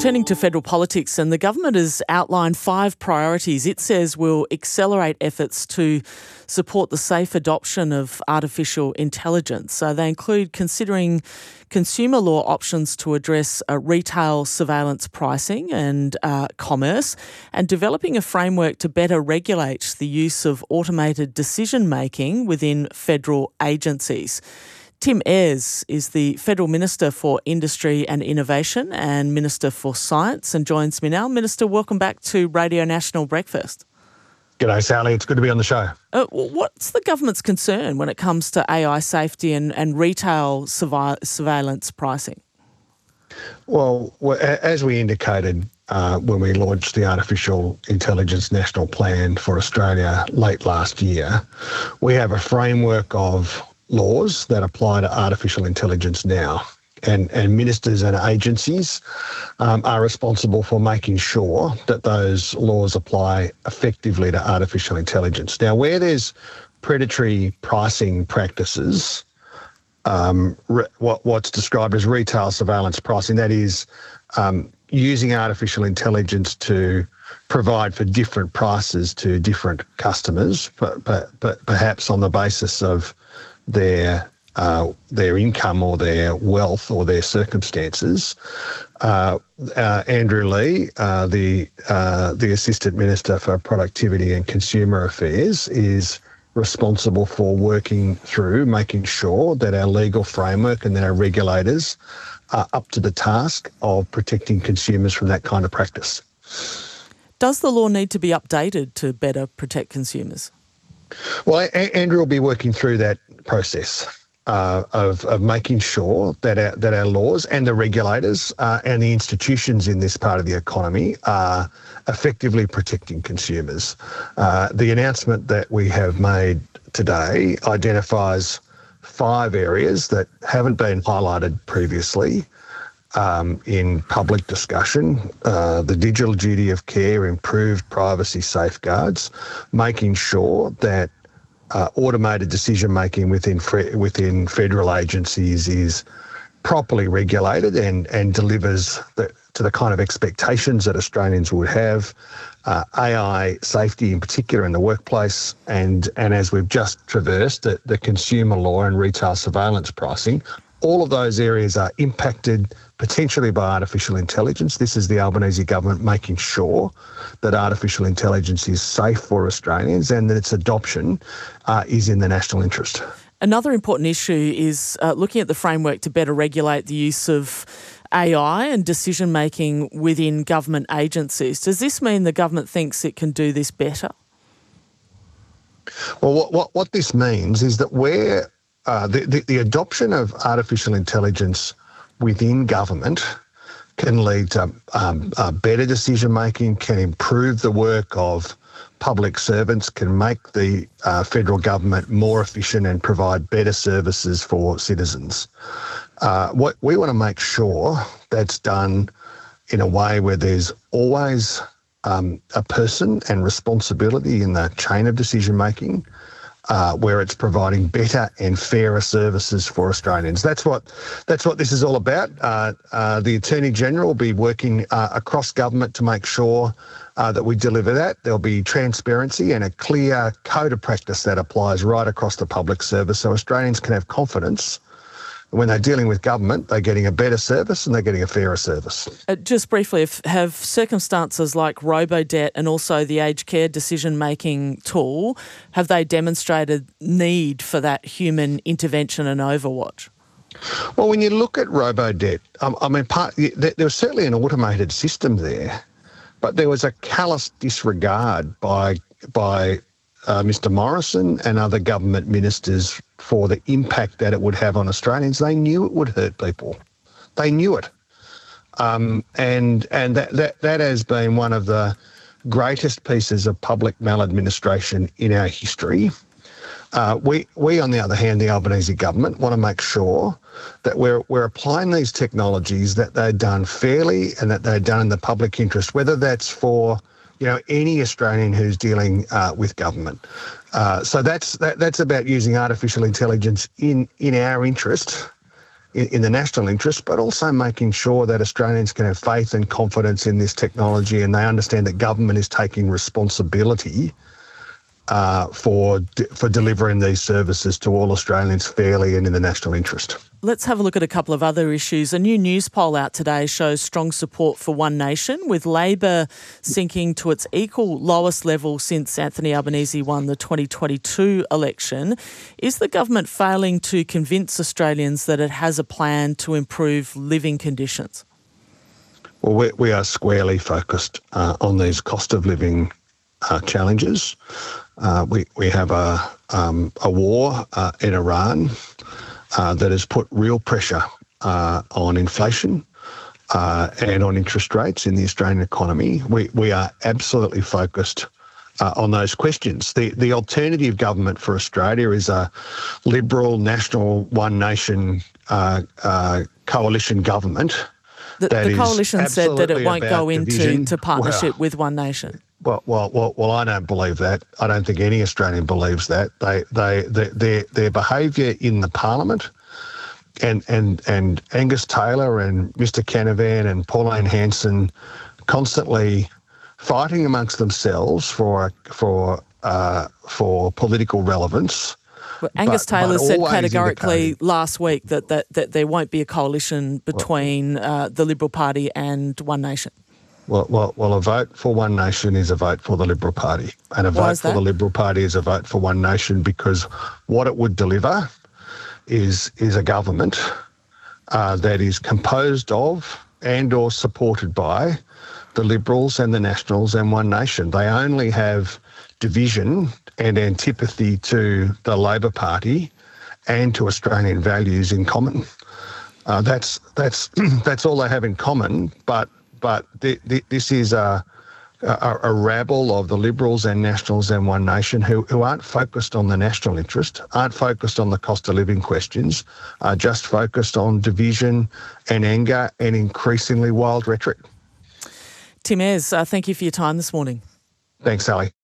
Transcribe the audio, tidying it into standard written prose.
Turning to federal politics, and the government has outlined 5 priorities it says will accelerate efforts to support the safe adoption of artificial intelligence. So they include considering consumer law options to address retail surveillance pricing and commerce, and developing a framework to better regulate the use of automated decision-making within federal agencies. Tim Ayres is the Federal Minister for Industry and Innovation and Minister for Science and joins me now. Minister, welcome back to Radio National Breakfast. G'day, Sally. It's good to be on the show. What's the government's concern when it comes to AI safety and retail surveillance pricing? Well, as we indicated when we launched the Artificial Intelligence National Plan for Australia late last year, we have a framework of laws that apply to artificial intelligence now. And ministers and agencies are responsible for making sure that those laws apply effectively to artificial intelligence. Now, where there's predatory pricing practices, what's described as retail surveillance pricing, that is using artificial intelligence to provide for different prices to different customers, but perhaps on the basis of their income or their wealth or their circumstances. Andrew Leigh, the Assistant Minister for Productivity and Consumer Affairs, is responsible for working through making sure that our legal framework and that our regulators are up to the task of protecting consumers from that kind of practice. Does the law need to be updated to better protect consumers? Well, Andrew will be working through that process of making sure that our laws and the regulators and the institutions in this part of the economy are effectively protecting consumers. The announcement that we have made today identifies 5 areas that haven't been highlighted previously in public discussion: the digital duty of care, improved privacy safeguards, making sure that automated decision-making within federal agencies is properly regulated and delivers to the kind of expectations that Australians would have, AI safety in particular in the workplace, and as we've just traversed, the consumer law and retail surveillance pricing. All of those areas are impacted potentially by artificial intelligence. This is the Albanese government making sure that artificial intelligence is safe for Australians and that its adoption is in the national interest. Another important issue is looking at the framework to better regulate the use of AI and decision-making within government agencies. Does this mean the government thinks it can do this better? Well, what this means is that where the adoption of artificial intelligence within government can lead to better decision-making, can improve the work of public servants, can make the federal government more efficient and provide better services for citizens. What we want to make sure that's done in a way where there's always a person and responsibility in the chain of decision-making, where it's providing better and fairer services for Australians. That's what this is all about. The Attorney General will be working across government to make sure that we deliver that. There'll be transparency and a clear code of practice that applies right across the public service, so Australians can have confidence when they're dealing with government, they're getting a better service and they're getting a fairer service. Just briefly, have circumstances like robo-debt and also the aged care decision-making tool, have they demonstrated need for that human intervention and overwatch? Well, when you look at robo-debt, there was certainly an automated system there, but there was a callous disregard by Mr Morrison and other government ministers for the impact that it would have on Australians. They knew it would hurt people. They knew it. And that has been one of the greatest pieces of public maladministration in our history. We, on the other hand, the Albanese government, want to make sure that we're applying these technologies, that they're done fairly and that they're done in the public interest, whether that's for any Australian who's dealing with government. So that's about using artificial intelligence in our interest in the national interest, but also making sure that Australians can have faith and confidence in this technology, and they understand that government is taking responsibility for delivering these services to all Australians fairly and in the national interest. Let's have a look at a couple of other issues. A new news poll out today shows strong support for One Nation, with Labor sinking to its equal lowest level since Anthony Albanese won the 2022 election. Is the government failing to convince Australians that it has a plan to improve living conditions? Well, we are squarely focused on these cost of living challenges. We have a war in Iran that has put real pressure on inflation and on interest rates in the Australian economy. We are absolutely focused on those questions. The alternative government for Australia is a Liberal, national, One Nation coalition government. The coalition said that it won't go into partnership with One Nation. Well, I don't believe that. I don't think any Australian believes that. Their behaviour in the Parliament and Angus Taylor and Mr Canavan and Pauline Hanson constantly fighting amongst themselves for political relevance. Well, Angus Taylor said categorically last week that there won't be a coalition between the Liberal Party and One Nation. Well, a vote for One Nation is a vote for the Liberal Party. And a vote for the Liberal Party is a vote for One Nation, because what it would deliver is a government that is composed of and or supported by the Liberals and the Nationals and One Nation. They only have division and antipathy to the Labor Party and to Australian values in common. That's all they have in common, but this is a rabble of the Liberals and Nationals and One Nation who aren't focused on the national interest, aren't focused on the cost of living questions, are just focused on division and anger and increasingly wild rhetoric. Tim Ayres, thank you for your time this morning. Thanks, Sally.